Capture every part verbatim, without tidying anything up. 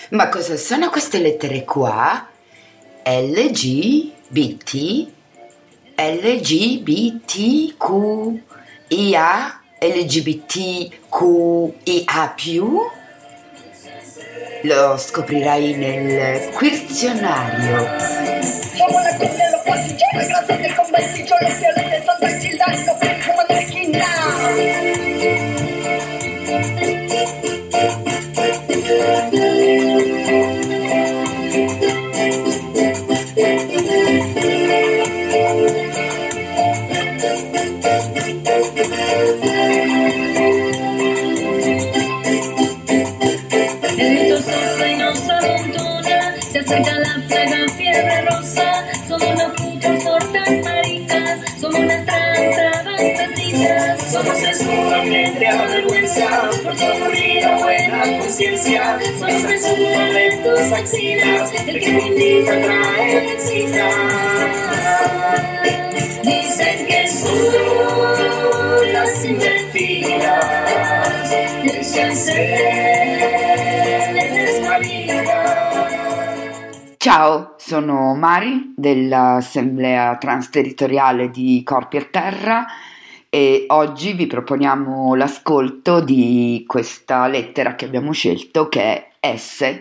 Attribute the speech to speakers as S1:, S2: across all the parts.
S1: Ma cosa sono queste lettere qua? L G B T, L G B T Q I A, L G B T Q I A più? Lo scoprirai nel quizionario.
S2: Somos la cumbia de los pasillos, clases de conventillo, los violetes son de Gildan, los fuman de esquina.
S3: El viento sopla y nos amontona, se acerca la plaga, fiebre rosa. Somos las putas tortas maricas, somos las tranzas bandecitas.
S4: Somos sexualmente avergüenzados por todo ruido, buena conciencia. Somos sexualmente axilas, el que me invita trae me excita. Dicen que son las invertidas, déjense.
S1: Ciao, sono Mari dell'Assemblea Transterritoriale di Corpi a Terra e oggi vi proponiamo l'ascolto di questa lettera che abbiamo scelto, che è S,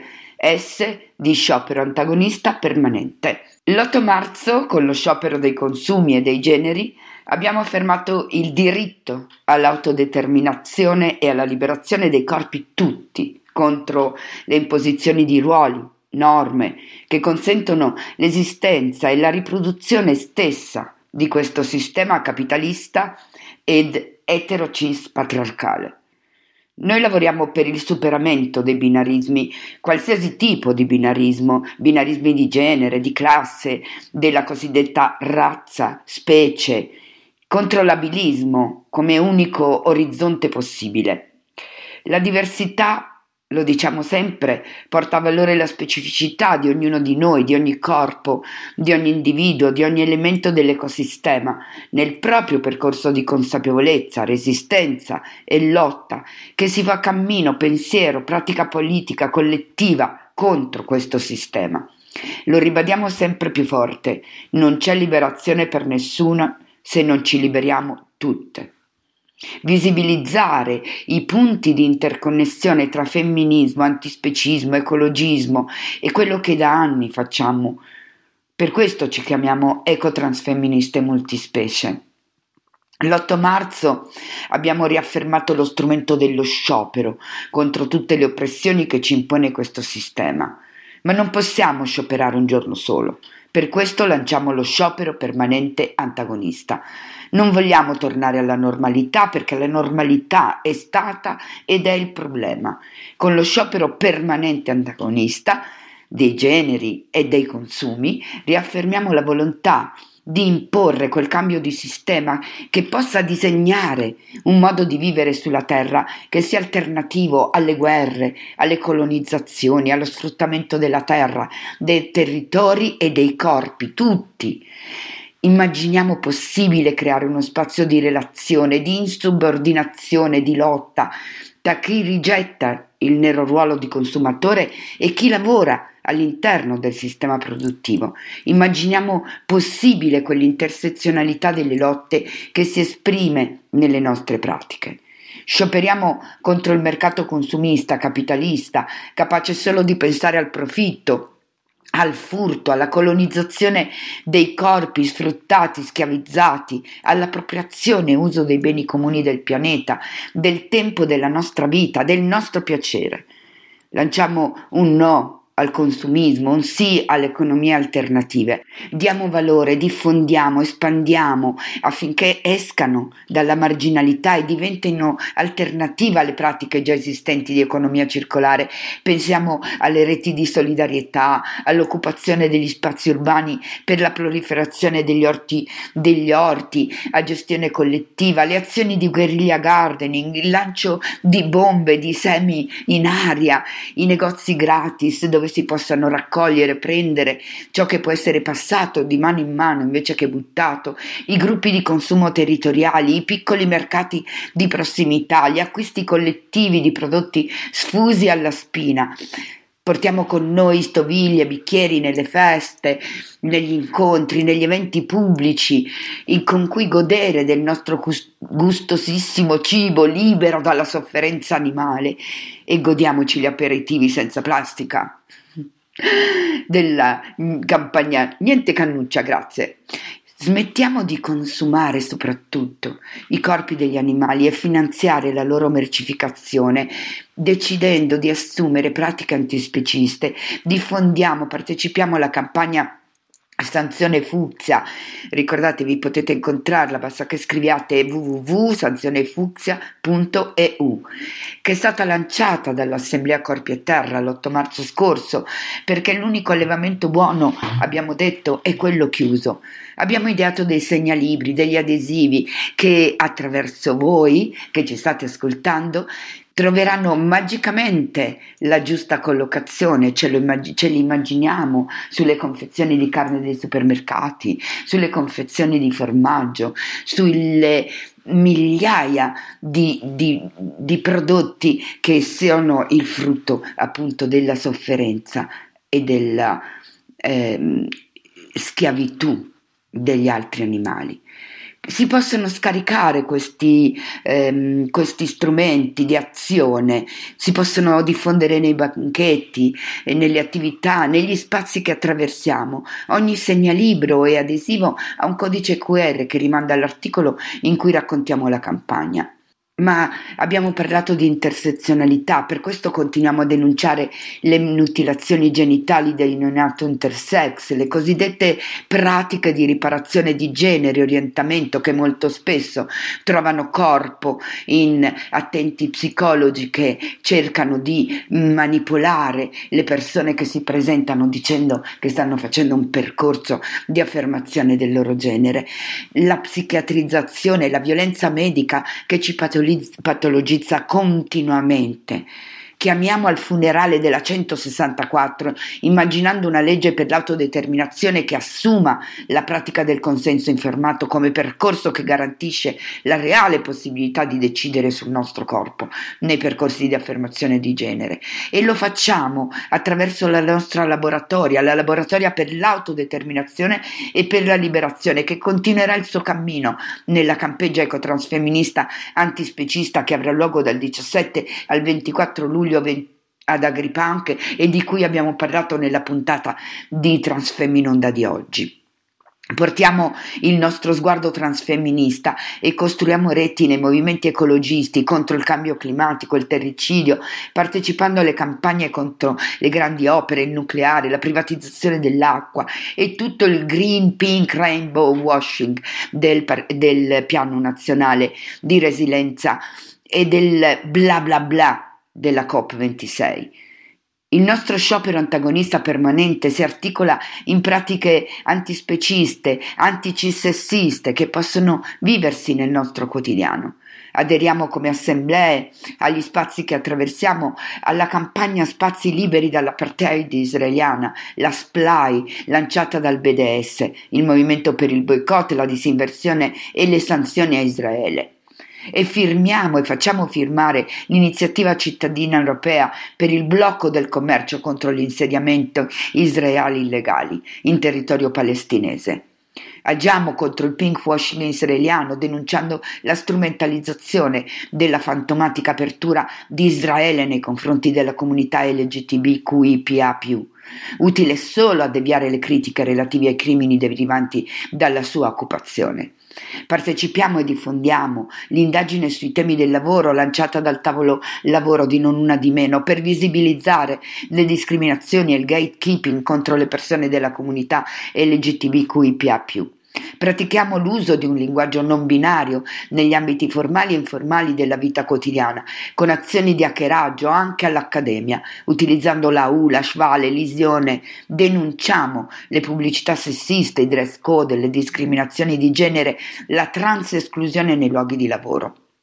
S1: S di sciopero antagonista permanente. L'otto marzo, con lo sciopero dei consumi e dei generi, abbiamo affermato il diritto all'autodeterminazione e alla liberazione dei corpi tutti contro le imposizioni di ruoli, norme che consentono l'esistenza e la riproduzione stessa di questo sistema capitalista ed eterocis patriarcale. Noi lavoriamo per il superamento dei binarismi, qualsiasi tipo di binarismo, binarismi di genere, di classe, della cosiddetta razza, specie, contro l'abilismo come unico orizzonte possibile. La diversità, lo diciamo sempre, porta a valore la specificità di ognuno di noi, di ogni corpo, di ogni individuo, di ogni elemento dell'ecosistema, nel proprio percorso di consapevolezza, resistenza e lotta che si fa cammino, pensiero, pratica politica collettiva contro questo sistema. Lo ribadiamo sempre più forte: non c'è liberazione per nessuna se non ci liberiamo tutte. Visibilizzare i punti di interconnessione tra femminismo, antispecismo, ecologismo e quello che da anni facciamo. Per questo ci chiamiamo ecotransfemministe multispecie. L'otto marzo abbiamo riaffermato lo strumento dello sciopero contro tutte le oppressioni che ci impone questo sistema. Ma non possiamo scioperare un giorno solo. Per questo lanciamo lo sciopero permanente antagonista. Non vogliamo tornare alla normalità, perché la normalità è stata ed è il problema. Con lo sciopero permanente antagonista dei generi e dei consumi riaffermiamo la volontà di imporre quel cambio di sistema che possa disegnare un modo di vivere sulla terra che sia alternativo alle guerre, alle colonizzazioni, allo sfruttamento della terra, dei territori e dei corpi, tutti. Immaginiamo possibile creare uno spazio di relazione, di insubordinazione, di lotta tra chi rigetta il nero ruolo di consumatore e chi lavora all'interno del sistema produttivo. Immaginiamo possibile quell'intersezionalità delle lotte che si esprime nelle nostre pratiche. Scioperiamo contro il mercato consumista, capitalista, capace solo di pensare al profitto, al furto, alla colonizzazione dei corpi sfruttati, schiavizzati, all'appropriazione e uso dei beni comuni del pianeta, del tempo della nostra vita, del nostro piacere. Lanciamo un no al consumismo, un sì alle economie alternative. Diamo valore, diffondiamo, espandiamo affinché escano dalla marginalità e diventino alternativa alle pratiche già esistenti di economia circolare. Pensiamo alle reti di solidarietà, all'occupazione degli spazi urbani per la proliferazione degli orti, degli orti, a gestione collettiva, alle azioni di guerriglia gardening, il lancio di bombe, di semi in aria, i negozi gratis dove si possano raccogliere, prendere ciò che può essere passato di mano in mano invece che buttato, i gruppi di consumo territoriali, i piccoli mercati di prossimità, gli acquisti collettivi di prodotti sfusi alla spina. Portiamo con noi stoviglie, bicchieri nelle feste, negli incontri, negli eventi pubblici in con cui godere del nostro gustosissimo cibo libero dalla sofferenza animale, e godiamoci gli aperitivi senza plastica della campagna niente cannuccia, grazie. Smettiamo di consumare soprattutto i corpi degli animali e finanziare la loro mercificazione, decidendo di assumere pratiche antispeciste. Diffondiamo, partecipiamo alla campagna Sanzione Fucsia. Ricordatevi, potete incontrarla, basta che scriviate w w w punto sanzione fucsia punto e u, che è stata lanciata dall'Assemblea Corpi e Terra l'otto marzo scorso, perché l'unico allevamento buono, abbiamo detto, è quello chiuso. Abbiamo ideato dei segnalibri, degli adesivi che attraverso voi che ci state ascoltando troveranno magicamente la giusta collocazione, ce, lo immag- ce li immaginiamo sulle confezioni di carne dei supermercati, sulle confezioni di formaggio, sulle migliaia di, di, di prodotti che sono il frutto appunto della sofferenza e della eh, schiavitù degli altri animali. Si possono scaricare questi, ehm, questi strumenti di azione, si possono diffondere nei banchetti, e nelle attività, negli spazi che attraversiamo. Ogni segnalibro e adesivo ha un codice Q R che rimanda all'articolo in cui raccontiamo la campagna. Ma abbiamo parlato di intersezionalità, per questo continuiamo a denunciare le mutilazioni genitali dei neonato intersex, le cosiddette pratiche di riparazione di genere e orientamento che molto spesso trovano corpo in attenti psicologi che cercano di manipolare le persone che si presentano dicendo che stanno facendo un percorso di affermazione del loro genere. La psichiatrizzazione, la violenza medica che ci patologizza patologizza continuamente. Chiamiamo al funerale della centosessantaquattro immaginando una legge per l'autodeterminazione che assuma la pratica del consenso informato come percorso che garantisce la reale possibilità di decidere sul nostro corpo nei percorsi di affermazione di genere, e lo facciamo attraverso la nostra laboratoria, la laboratoria per l'autodeterminazione e per la liberazione, che continuerà il suo cammino nella campeggia ecotransfemminista antispecista che avrà luogo dal diciassette al ventiquattro luglio ad Agripante e di cui abbiamo parlato nella puntata di Transfemminonda di oggi. Portiamo il nostro sguardo transfemminista e costruiamo reti nei movimenti ecologisti contro il cambio climatico, il terricidio, partecipando alle campagne contro le grandi opere, il nucleare, la privatizzazione dell'acqua e tutto il green, pink, rainbow washing del, del Piano Nazionale di Resilienza e del bla bla bla della COP ventisei. Il nostro sciopero antagonista permanente si articola in pratiche antispeciste, anticissessiste che possono viversi nel nostro quotidiano. Aderiamo come assemblee agli spazi che attraversiamo alla campagna Spazi Liberi dall'apartheid israeliana, la S P L A I, lanciata dal B D S, il movimento per il boicott, la disinversione e le sanzioni a Israele. E firmiamo e facciamo firmare l'iniziativa cittadina europea per il blocco del commercio contro l'insediamento israeliani illegali in territorio palestinese. Agiamo contro il pinkwashing israeliano, denunciando la strumentalizzazione della fantomatica apertura di Israele nei confronti della comunità L G B T Q I P A più, utile solo a deviare le critiche relative ai crimini derivanti dalla sua occupazione. Partecipiamo e diffondiamo l'indagine sui temi del lavoro lanciata dal tavolo lavoro di Non Una di Meno per visibilizzare le discriminazioni e il gatekeeping contro le persone della comunità L G B T Q I P A più. Pratichiamo l'uso di un linguaggio non binario negli ambiti formali e informali della vita quotidiana, con azioni di hackeraggio anche all'accademia, utilizzando la U, la Schwale, l'Isione. Denunciamo le pubblicità sessiste, i dress code, le discriminazioni di genere, la trans esclusione nei luoghi di lavoro.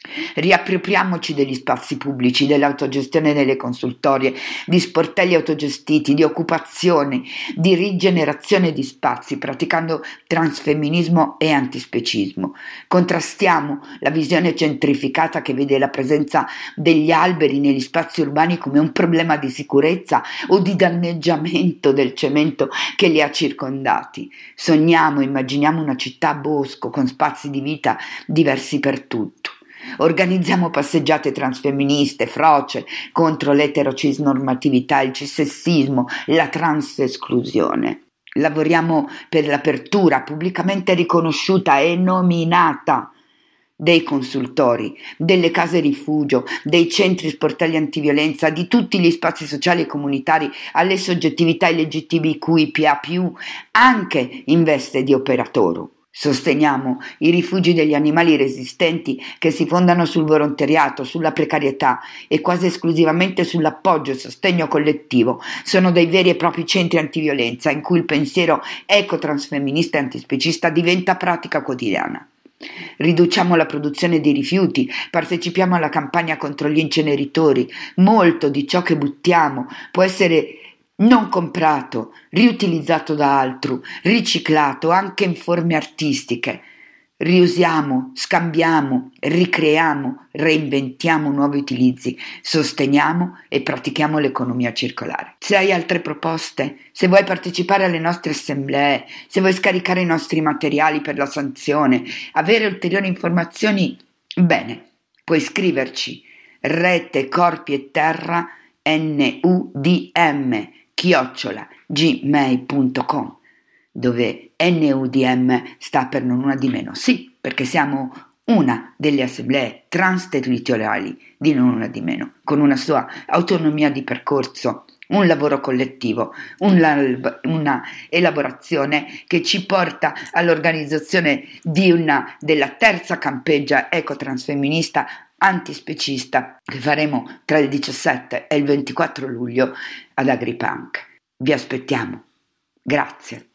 S1: Riappropriamoci degli spazi pubblici, dell'autogestione delle consultorie, di sportelli autogestiti, di occupazioni, di rigenerazione di spazi, praticando transfemminismo e antispecismo. Contrastiamo la visione centrificata che vede la presenza degli alberi negli spazi urbani come un problema di sicurezza o di danneggiamento del cemento che li ha circondati. Sogniamo, immaginiamo una città a bosco con spazi di vita diversi per tutto. Organizziamo passeggiate transfemministe, froce, contro l'eterocisnormatività, il cissessismo, la transesclusione. Lavoriamo per l'apertura pubblicamente riconosciuta e nominata dei consultori, delle case rifugio, dei centri sportelli antiviolenza, di tutti gli spazi sociali e comunitari alle soggettività L G B T Q I P A più, anche in veste di operatore. Sosteniamo i rifugi degli animali resistenti che si fondano sul volontariato, sulla precarietà e quasi esclusivamente sull'appoggio e sostegno collettivo. Sono dei veri e propri centri antiviolenza in cui il pensiero ecotransfemminista e antispecista diventa pratica quotidiana. Riduciamo la produzione di rifiuti, partecipiamo alla campagna contro gli inceneritori. Molto di ciò che buttiamo può essere non comprato, riutilizzato da altro, riciclato anche in forme artistiche. Riusiamo, scambiamo, ricreiamo, reinventiamo nuovi utilizzi, sosteniamo e pratichiamo l'economia circolare. Se hai altre proposte, se vuoi partecipare alle nostre assemblee, se vuoi scaricare i nostri materiali per la sanzione, avere ulteriori informazioni, bene, puoi scriverci Rete Corpi e Terra N U D M chiocciola gmail punto com, dove N U D M sta per non una di meno, sì, perché siamo una delle assemblee transterritoriali di non una di meno, con una sua autonomia di percorso, un lavoro collettivo, un, una elaborazione che ci porta all'organizzazione di una della terza campeggia ecotransfemminista antispecista che faremo tra il diciassette e il ventiquattro luglio ad Agripunk. Vi aspettiamo. Grazie.